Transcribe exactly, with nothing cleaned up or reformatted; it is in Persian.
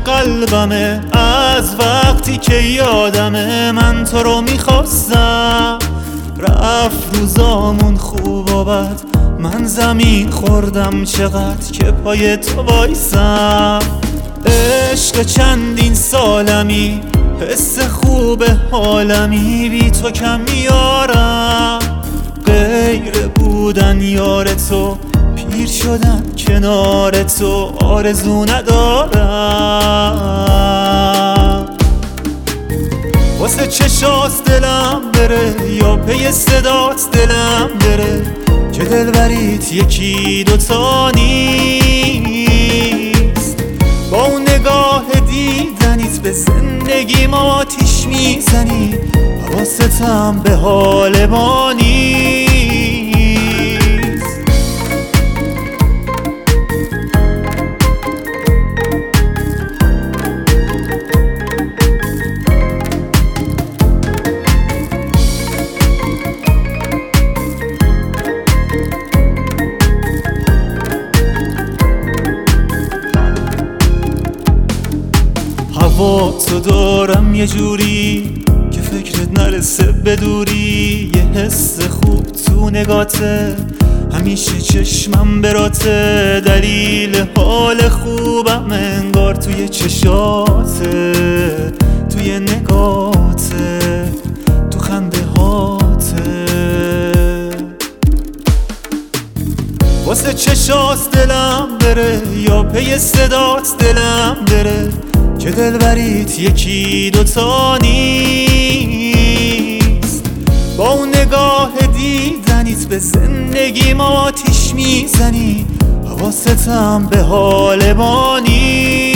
قلبمه، از وقتی که یادمه من تو رو میخواستم. رفت روزامون خوب و بد، من زمین خوردم چقدر که پای تو وایسم. عشق چندین سالمی، حس خوب حالمی، بی تو کم میارم. غیر بودن یار تو، پیر شدن کنار تو آرزو ندارم. واسه چشاست دلم بره یا پی صدات دلم بره، که دلبریت یکی دوتا نیست. با اون نگاه دیدنیت به زندگی ما آتیش میزنی، حواستم به حال ما نیست. هوا تو دارم یه جوری که فکرت نرسه بدوری. یه حس خوب تو نگاته، همیشه چشمم براته. دلیل حال خوبم انگار توی چشاته، توی نگاته، تو خنده هاته. واسه چشاست دلم بره یا پی صدات دلم بره، که دلبریت یکی دوتا نیست. با اون نگاه دیدنیت به زندگی ما آتیش میزنی، حواستم به حال ما نیست.